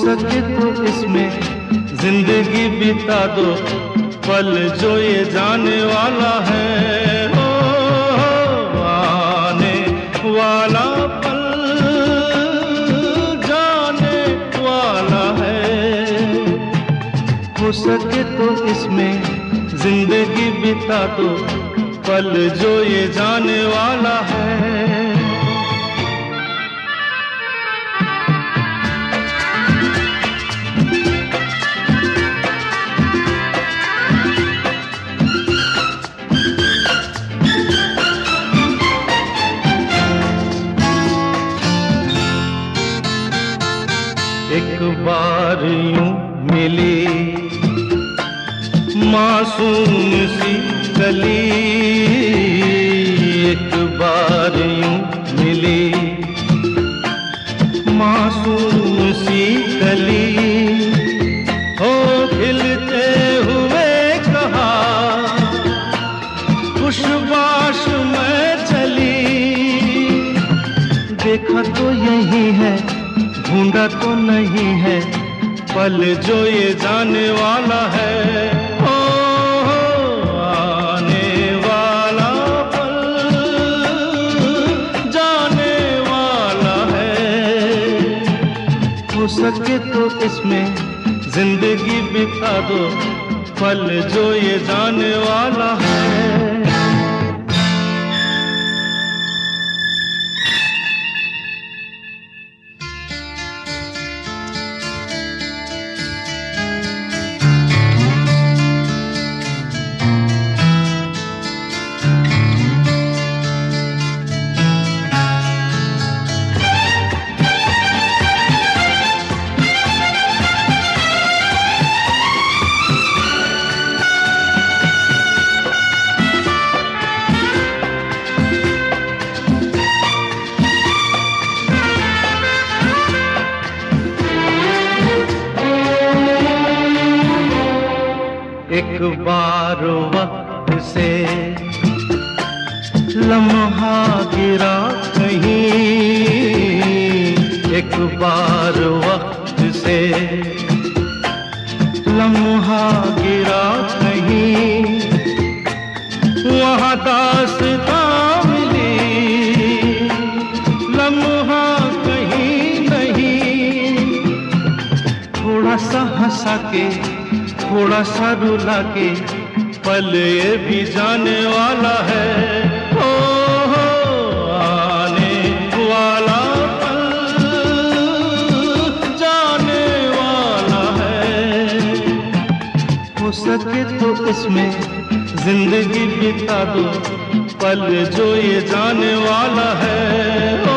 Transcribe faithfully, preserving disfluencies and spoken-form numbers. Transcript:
सके तो इसमें जिंदगी बिता दो, पल जो ये जाने वाला है। हो, हो आने वाला पल जाने वाला है। हो सके तो इसमें जिंदगी बिता दो, पल जो ये जाने वाला है। एक बार यूं मिली मासूम सी कली, एक बार यूं मिली मासूम सी कली, हो खिलते हुए कहा खुशबाश में चली। देखा तो यही है, ढूंढा तो नहीं है, पल जो ये जाने वाला है। ओ, हो आने वाला पल जाने वाला है। हो सके तो इसमें जिंदगी बिता दो, पल जो ये जाने वाला है। एक बार वक्त से लम्हा गिरा कहीं, एक बार वक्त से लम्हा गिरा कहीं, वहाँ दास्तां मिली लम्हा कहीं नहीं। थोड़ा सा हंसा के थोड़ा सा रुला के, पल ये भी जाने वाला है। ओ, हो आने वाला पल जाने वाला है। हो सके तो इसमें जिंदगी बिता दो, पल जो ये जाने वाला है।